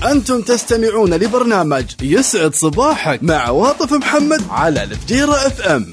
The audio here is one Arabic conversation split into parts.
أنتم تستمعون لبرنامج يسعد صباحك مع عواطف محمد على الفجيرة اف ام.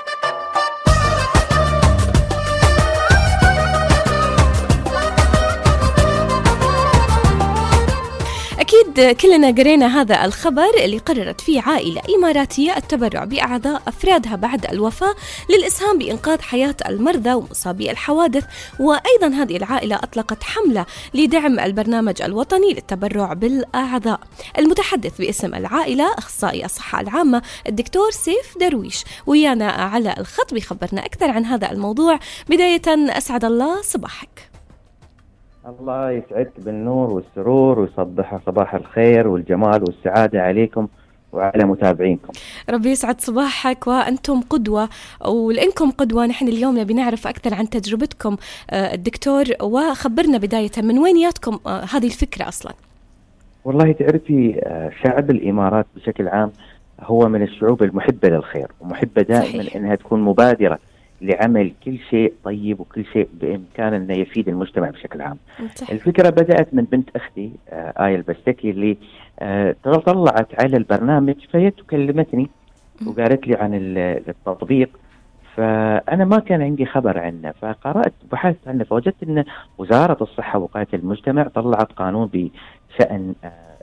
أكيد كلنا قرينا هذا الخبر اللي قررت فيه عائلة إماراتية التبرع بأعضاء أفرادها بعد الوفاة للإسهام بإنقاذ حياة المرضى ومصابي الحوادث. وأيضا هذه العائلة أطلقت حملة لدعم البرنامج الوطني للتبرع بالأعضاء. المتحدث باسم العائلة أخصائي الصحة العامة الدكتور سيف درويش ويانا على الخط بيخبرنا أكثر عن هذا الموضوع. بداية أسعد الله صباحك. الله يسعدك بالنور والسرور ويصبح صباح الخير والجمال والسعادة عليكم وعلى متابعينكم. ربي يسعد صباحك وأنتم قدوة، ولأنكم قدوة نحن اليوم نبي نعرف أكثر عن تجربتكم الدكتور، وخبرنا بداية من وين جاتكم هذه الفكرة أصلا؟ والله تعرفي شعب الإمارات بشكل عام هو من الشعوب المحبة للخير ومحبة دائما صحيح. إنها تكون مبادرة لعمل كل شيء طيب وكل شيء بإمكان أنه يفيد المجتمع بشكل عام. صحيح. الفكرة بدأت من بنت أختي آية البستكي اللي طلعت على البرنامج، فهي تكلمتني وقالت لي عن التطبيق، فأنا ما كان عندي خبر عنه، فقرأت بحثت عنه فوجدت أن وزارة الصحة ووقاية المجتمع طلعت قانون بشأن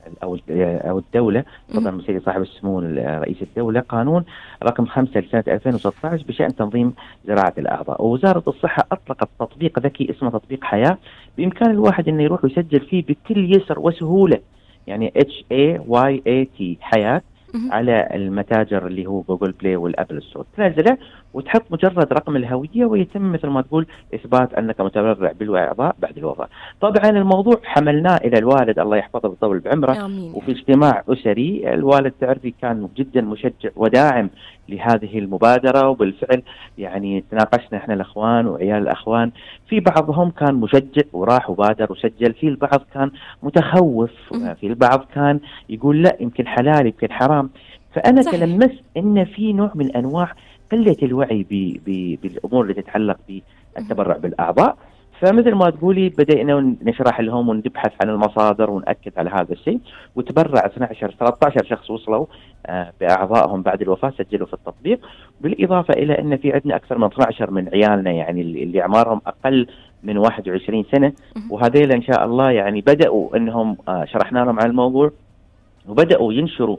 أو الدولة طبعا مسيري صاحب السمو رئيس الدولة، قانون رقم 5 لسنة 2016 بشأن تنظيم زراعة الأعضاء. ووزارة الصحة أطلقت تطبيق ذكي اسمه تطبيق حياة، بإمكان الواحد أنه يروح ويسجل فيه بكل يسر وسهولة، يعني HAYAT حياة، على المتاجر اللي هو جوجل بلاي والأبل ستور، تنزله وتحط مجرد رقم الهوية ويتم مثل ما تقول إثبات أنك متبرع بالأعضاء بعد الوفاة. طبعا الموضوع حملناه إلى الوالد الله يحفظه ويطول بعمره، وفي اجتماع أسري الوالد تعرفي كان جدا مشجع وداعم لهذه المبادرة، وبالفعل يعني تناقشنا احنا الأخوان وعيال الأخوان، في بعضهم كان مشجع وراح وبادر وسجل، في البعض كان متخوف، في البعض كان يقول لا يمكن حلال يمكن حرام. فأنا تلمست إن في نوع من أنواع قلة الوعي بالأمور اللي تتعلق بالتبرع بالأعضاء. فمثل ما تقولي بدأنا نشرح لهم ونبحث عن المصادر ونأكد على هذا الشيء، وتبرع 13 شخص وصلوا بأعضائهم بعد الوفاة سجلوا في التطبيق، بالإضافة إلى أن في عندنا أكثر من 12 من عيالنا يعني اللي أعمارهم أقل من 21 سنة، وهذيل إن شاء الله يعني بدأوا أنهم شرحنا لهم عن الموضوع وبدأوا ينشروا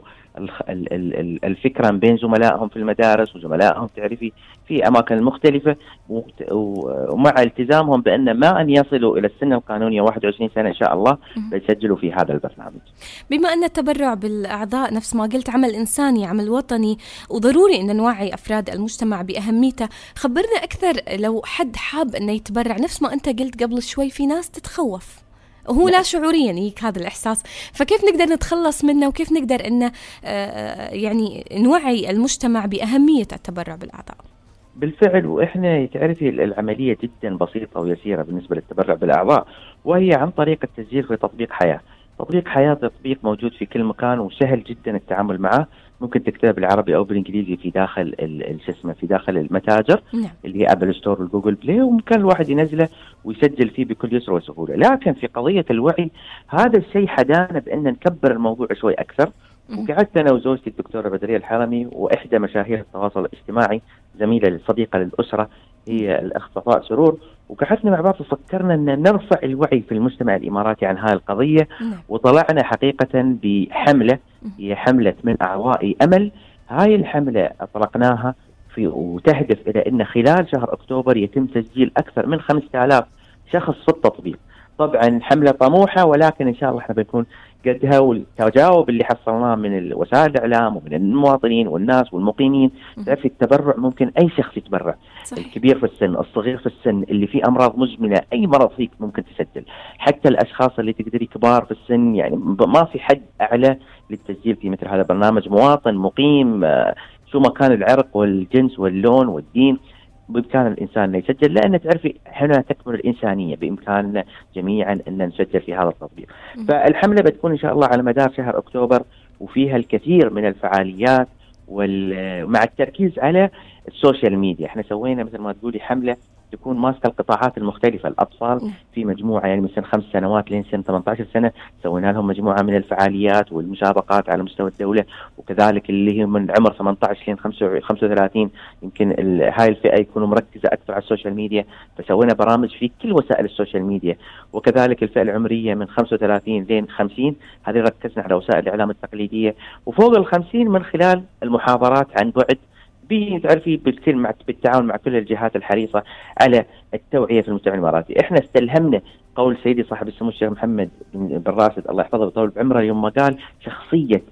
الفكرة بين زملائهم في المدارس وزملائهم تعرفي في أماكن مختلفة، ومع التزامهم بأن ما أن يصلوا إلى السن القانونية 21 سنة إن شاء الله بيسجلوا في هذا البرنامج. بما أن التبرع بالأعضاء نفس ما قلت عمل إنساني عمل وطني وضروري أن نوعي أفراد المجتمع بأهميته، خبرنا أكثر لو حد حاب أنه يتبرع. نفس ما أنت قلت قبل شوي في ناس تتخوف وهو لا شعوريا يجيك هذا الإحساس، فكيف نقدر نتخلص منه وكيف نقدر أن يعني نوعي المجتمع بأهمية التبرع بالأعضاء؟ بالفعل، وإحنا تعرفي العملية جدا بسيطة ويسيرة بالنسبة للتبرع بالأعضاء، وهي عن طريق التسجيل في تطبيق حياة. تطبيق حياة تطبيق موجود في كل مكان وسهل جدا التعامل معه، ممكن تكتب بالعربي أو بالإنجليزي في داخل في داخل المتاجر اللي هي أبل ستور والجوجل بلاي، وممكن الواحد ينزله ويسجل فيه بكل يسر وسهولة. لكن في قضية الوعي هذا الشيء حدانا بأن نكبر الموضوع شوي أكثر، وقعدت أنا وزوجتي الدكتورة بدرية الحرمي وإحدى مشاهير التواصل الاجتماعي زميلة صديقة للأسرة هي الأخ صفاء سرور، وقعدنا مع بعض وفكرنا أن نرفع الوعي في المجتمع الإماراتي عن هذه القضية، وطلعنا حقيقة بحملة هي حملة من أعوائي أمل. هاي الحملة أطلقناها وتهدف إلى أن خلال شهر أكتوبر يتم تسجيل أكثر من 5000 شخص في التطبيق. طبعا حملة طموحة ولكن إن شاء الله احنا بنكون قدها، والتجاوب اللي حصلناه من وسائل الإعلام ومن المواطنين والناس والمقيمين. تعرفي التبرع ممكن أي شخص يتبرع، صحيح. الكبير في السن، الصغير في السن، اللي فيه أمراض مزمنة، أي مرض فيك ممكن تسجل، حتى الأشخاص اللي تقدري كبار في السن، يعني ما في حد أعلى للتسجيل في مثل هذا البرنامج. مواطن مقيم شو ما كان العرق والجنس واللون والدين بإمكان الإنسان أن يسجل، لأن تعرفي هنا تكمن الإنسانية، بإمكاننا جميعا أن نسجل في هذا التطبيق. فالحملة بتكون إن شاء الله على مدار شهر أكتوبر، وفيها الكثير من الفعاليات مع التركيز على السوشيال ميديا. احنا سوينا مثل ما تقولي حملة تكون ماسكة القطاعات المختلفة. الأطفال في مجموعة يعني من سن 5 سنوات لين سن 18 سنة سوينا لهم مجموعة من الفعاليات والمسابقات على مستوى الدولة، وكذلك اللي هي من عمر 18 لين 35 يمكن هاي الفئة يكونوا مركزة أكثر على السوشيال ميديا، فسوينا برامج في كل وسائل السوشيال ميديا. وكذلك الفئة العمرية من 35 لين 50 هذه ركزنا على وسائل الإعلام التقليدية، وفوق 50 من خلال المحاضرات عن بعد تعرفي بالتعاون مع كل الجهات الحريصة على التوعية في المجتمع الإماراتي. احنا استلهمنا قول سيدي صاحب السمو الشيخ محمد بن راشد الله يحفظه ويطول بعمره يوم ما قال شخصية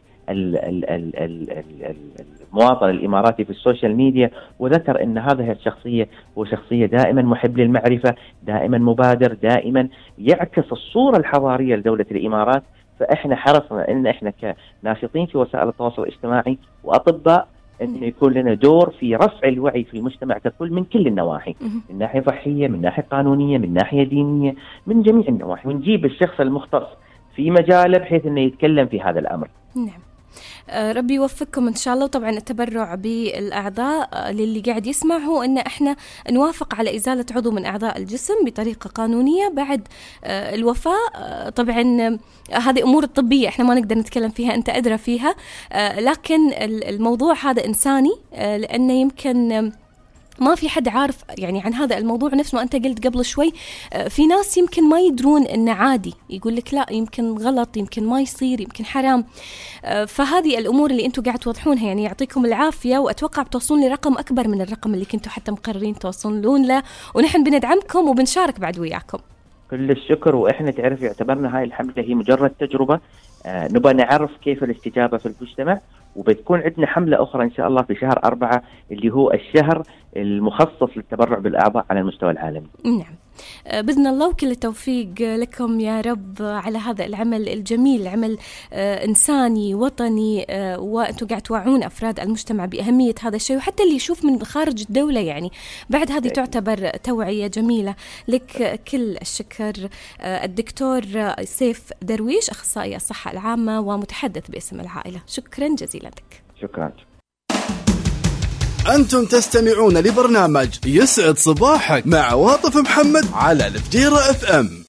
المواطن الإماراتي في السوشيال ميديا، وذكر أن هذه الشخصية هو شخصية دائما محب للمعرفة، دائما مبادر، دائما يعكس الصورة الحضارية لدولة الإمارات. فإحنا حرصنا أن إحنا كناشطين في وسائل التواصل الاجتماعي وأطباء أن يكون لنا دور في رفع الوعي في المجتمع ككل من كل النواحي، من ناحية صحية، من ناحية قانونية، من ناحية دينية، من جميع النواحي، ونجيب الشخص المختص في مجاله بحيث أنه يتكلم في هذا الأمر. نعم. ربي يوفقكم إن شاء الله. طبعا التبرع بالأعضاء للي قاعد يسمع هو أن إحنا نوافق على إزالة عضو من أعضاء الجسم بطريقة قانونية بعد الوفاة. طبعا هذه أمور الطبية إحنا ما نقدر نتكلم فيها، أنت أدرى فيها، لكن الموضوع هذا إنساني، لأنه يمكن ما في حد عارف يعني عن هذا الموضوع. نفس ما أنت قلت قبل شوي، في ناس يمكن ما يدرون إنه عادي، يقول لك لا يمكن غلط، يمكن ما يصير، يمكن حرام. فهذه الأمور اللي أنتم قاعد توضحونها يعني يعطيكم العافية، وأتوقع بتوصلون لرقم أكبر من الرقم اللي كنتوا حتى مقررين توصلون له، ونحن بندعمكم وبنشارك بعد وياكم. كل الشكر. وإحنا تعرف اعتبرنا هاي الحملة هي مجرد تجربة، نبغى نعرف كيف الاستجابة في المجتمع، وبتكون عندنا حملة أخرى إن شاء الله في شهر 4 اللي هو الشهر المخصص للتبرع بالأعضاء على المستوى العالمي. نعم بإذن الله، وكل التوفيق لكم يا رب على هذا العمل الجميل، عمل إنساني وطني، وأنتم قاعد توعون أفراد المجتمع بأهمية هذا الشيء، وحتى اللي يشوف من خارج الدولة يعني بعد هذه تعتبر توعية جميلة. لك كل الشكر الدكتور سيف درويش، أخصائي الصحة العامة ومتحدث باسم العائلة. شكرا جزيلا لك. شكرا. أنتم تستمعون لبرنامج يسعد صباحك مع عواطف محمد على الفجيرة FM.